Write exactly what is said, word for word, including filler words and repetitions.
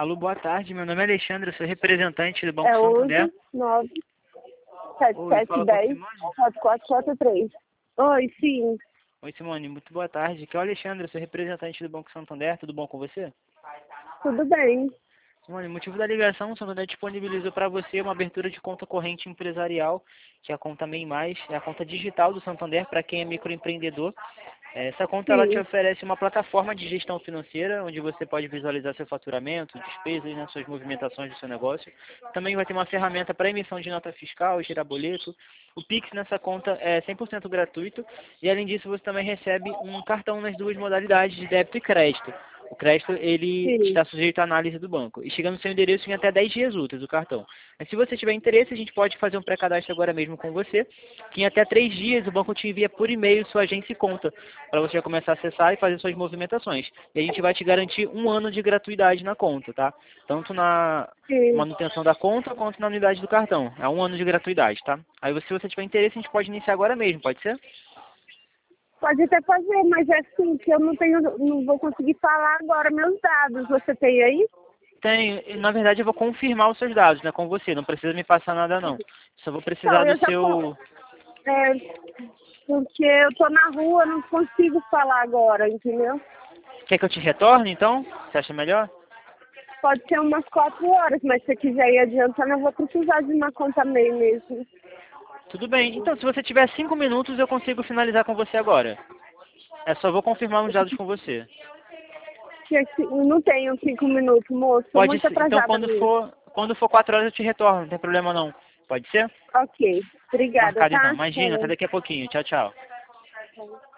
Alô, boa tarde. Meu nome é Alexandre, eu sou representante do Banco É Santander. onze, nove, sete, Oi, sete, fala com a dez, Simone? quatro, quatro, quatro, três. Oi, sim. Oi, Simone, muito boa tarde. Aqui é o Alexandre, eu sou representante do Banco Santander. Tudo bom com você? Tudo bem. Simone, o motivo da ligação, o Santander disponibilizou para você uma abertura de conta corrente empresarial, que é a conta MEI Mais, é a conta digital do Santander para quem é microempreendedor. É, Essa conta ela te Sim, oferece uma plataforma de gestão financeira, onde você pode visualizar seu faturamento, despesas, né, suas movimentações do seu negócio. Também vai ter uma ferramenta para emissão de nota fiscal, gerar boleto. O Pix nessa conta é cem por cento gratuito e, além disso, você também recebe um cartão nas duas modalidades de débito e crédito. O crédito, ele sim. está sujeito à análise do banco. E chegando no seu endereço em até dez dias úteis o cartão. Mas se você tiver interesse, a gente pode fazer um pré-cadastro agora mesmo com você, que em até três dias o banco te envia por e-mail sua agência e conta, para você já começar a acessar e fazer suas movimentações. E a gente vai te garantir um ano de gratuidade na conta, tá? Tanto na Sim. manutenção da conta quanto na unidade do cartão. É um ano de gratuidade, tá? Aí se você tiver interesse, a gente pode iniciar agora mesmo, pode ser? Pode até fazer, mas é assim que eu não tenho, não vou conseguir falar agora meus dados. Você tem aí? Tem, na verdade eu vou confirmar os seus dados, né, com você, não precisa me passar nada não. Só vou precisar Não, do eu já con- seu... é, porque eu tô na rua, não consigo falar agora, entendeu? Quer que eu te retorne, então? Você acha melhor? Pode ser umas quatro horas, mas se você quiser ir adiantando, eu vou precisar de uma conta MEI mesmo. Tudo bem. Então, se você tiver cinco minutos, eu consigo finalizar com você agora. É só vou confirmar uns dados com você. Que esse- Não tenho cinco minutos, moço. Tô Pode muito ser. Então, atrasada quando mesmo. for, quando for quatro horas, eu te retorno, não tem problema não. Pode ser? Ok. Obrigada, Marcado então. tá? Imagina, até Tchau. daqui a pouquinho. Tchau, tchau.